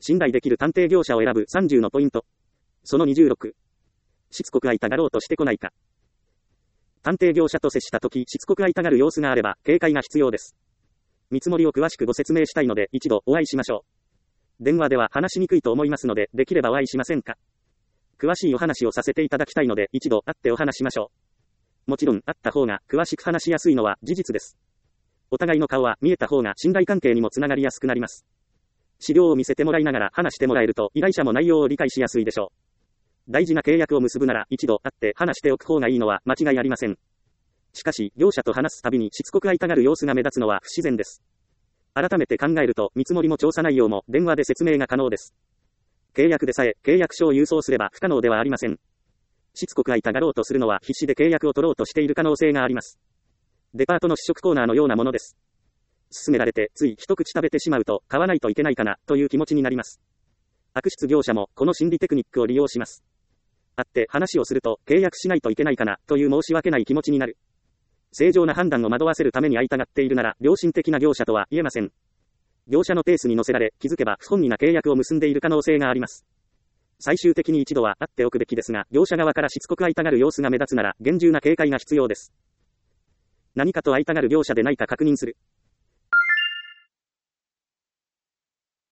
信頼できる探偵業者を選ぶ30のポイント。その26。しつこく会いたがろうとしてこないか。探偵業者と接したとき、しつこく会いたがる様子があれば、警戒が必要です。見積もりを詳しくご説明したいので、一度お会いしましょう。電話では話しにくいと思いますので、できればお会いしませんか。詳しいお話をさせていただきたいので、一度会ってお話しましょう。もちろん、会った方が詳しく話しやすいのは事実です。お互いの顔は見えた方が信頼関係にもつながりやすくなります。資料を見せてもらいながら話してもらえると、依頼者も内容を理解しやすいでしょう。大事な契約を結ぶなら、一度会って話しておく方がいいのは間違いありません。しかし、業者と話すたびにしつこく会いたがる様子が目立つのは不自然です。改めて考えると、見積もりも調査内容も電話で説明が可能です。契約でさえ、契約書を郵送すれば不可能ではありません。しつこく会いたがろうとするのは必死で契約を取ろうとしている可能性があります。デパートの試食コーナーのようなものです。勧められて、つい一口食べてしまうと、買わないといけないかな、という気持ちになります。悪質業者も、この心理テクニックを利用します。会って話をすると、契約しないといけないかな、という申し訳ない気持ちになる。正常な判断を惑わせるために会いたがっているなら、良心的な業者とは言えません。業者のペースに乗せられ、気づけば不本意な契約を結んでいる可能性があります。最終的に一度は会っておくべきですが、業者側からしつこく会いたがる様子が目立つなら、厳重な警戒が必要です。何かと会いたがる業者でないか確認する。